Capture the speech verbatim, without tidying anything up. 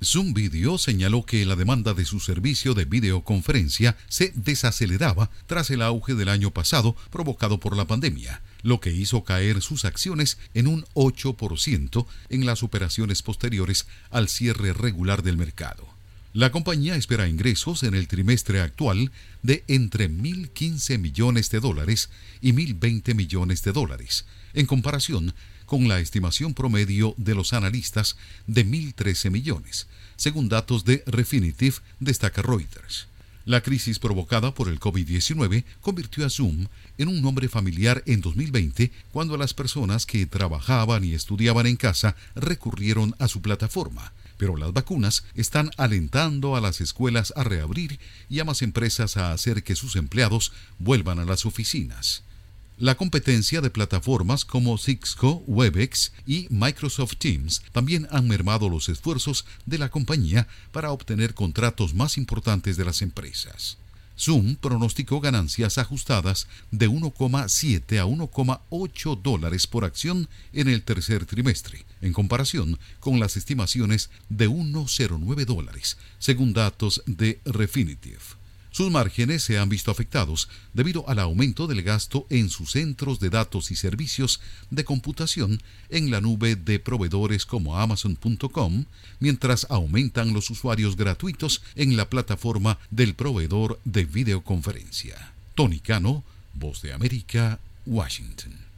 Zoom Video señaló que la demanda de su servicio de videoconferencia se desaceleraba tras el auge del año pasado provocado por la pandemia, lo que hizo caer sus acciones en un ocho por ciento en las operaciones posteriores al cierre regular del mercado. La compañía espera ingresos en el trimestre actual de entre mil quince millones de dólares y mil veinte millones de dólares, en comparación con la estimación promedio de los analistas de mil trece millones, según datos de Refinitiv, destaca Reuters. La crisis provocada por el COVID diecinueve convirtió a Zoom en un nombre familiar en dos mil veinte, cuando las personas que trabajaban y estudiaban en casa recurrieron a su plataforma. Pero las vacunas están alentando a las escuelas a reabrir y a más empresas a hacer que sus empleados vuelvan a las oficinas. La competencia de plataformas como Cisco, Webex y Microsoft Teams también han mermado los esfuerzos de la compañía para obtener contratos más importantes de las empresas. Zoom pronosticó ganancias ajustadas de uno coma siete a uno coma ocho dólares por acción en el tercer trimestre, en comparación con las estimaciones de uno coma cero nueve dólares, según datos de Refinitiv. Sus márgenes se han visto afectados debido al aumento del gasto en sus centros de datos y servicios de computación en la nube de proveedores como Amazon punto com, mientras aumentan los usuarios gratuitos en la plataforma del proveedor de videoconferencia. Tony Cano, Voz de América, Washington.